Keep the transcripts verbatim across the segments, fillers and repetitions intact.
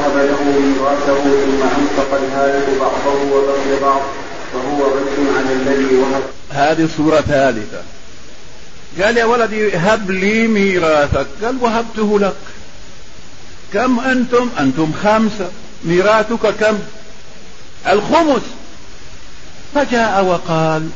وهب له ميراثه ثم أنفق الهالك بعضه وبقي بعض فهو رد على الذي وهب. هذه صورة ثالثة. قال يا ولدي هب لي ميراثك، قال وهبته لك. كم أنتم؟ أنتم خمسة، ميراثك كم؟ الخمس. فجاء وقال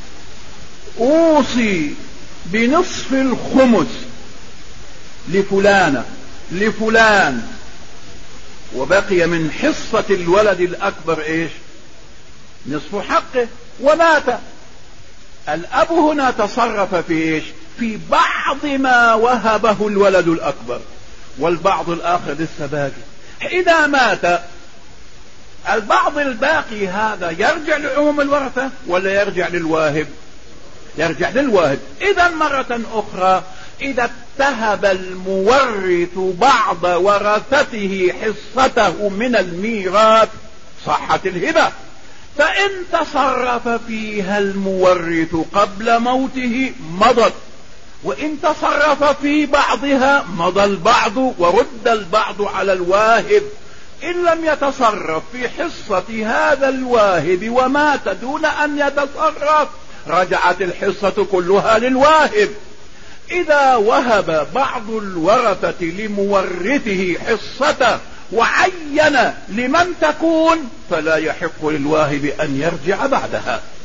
أوصي بنصف الخمس لفلانة لفلان، وبقي من حصة الولد الأكبر إيش؟ نصف حقه. ومات الأب هنا تصرف في إيش؟ في بعض ما وهبه الولد الأكبر، والبعض الآخر لسه باقي. إذا مات البعض الباقي هذا يرجع لعموم الورثة ولا يرجع للواهب؟ يرجع للواهب. إذا مرة أخرى إذا اتهب المورث بعض ورثته حصته من الميراث صحت الهبة. فإن تصرف فيها المورث قبل موته مضت، وإن تصرف في بعضها مضى البعض ورد البعض على الواهب. إن لم يتصرف في حصة هذا الواهب ومات دون أن يتصرف رجعت الحصة كلها للواهب. إذا وهب بعض الورثة لمورثه حصته وعين لمن تكون فلا يحق للواهب أن يرجع بعدها.